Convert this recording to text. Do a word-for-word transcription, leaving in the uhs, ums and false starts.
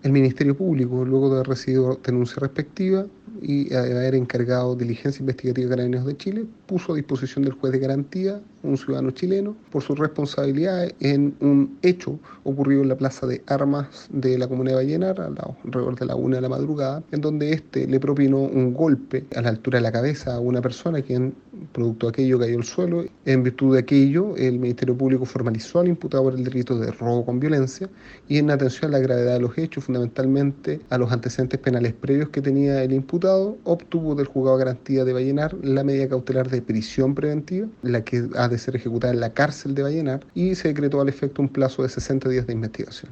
El Ministerio Público, luego de haber recibido denuncia respectiva y haber encargado diligencia investigativa de Carabineros de Chile, puso a disposición del juez de garantía, un ciudadano chileno, por su responsabilidad en un hecho ocurrido en la plaza de armas de la comuna de Vallenar, alrededor de la una de la madrugada, en donde este le propinó un golpe a la altura de la cabeza a una persona, quien, producto de aquello, cayó al suelo. En virtud de aquello, el Ministerio Público formalizó al imputado por el delito de robo con violencia y, en atención a la gravedad de los hechos, fundamentalmente a los antecedentes penales previos que tenía el imputado, obtuvo del juzgado de garantía de Vallenar la medida cautelar de prisión preventiva, la que ha de ser ejecutada en la cárcel de Vallenar, y se decretó al efecto un plazo de sesenta días de investigación.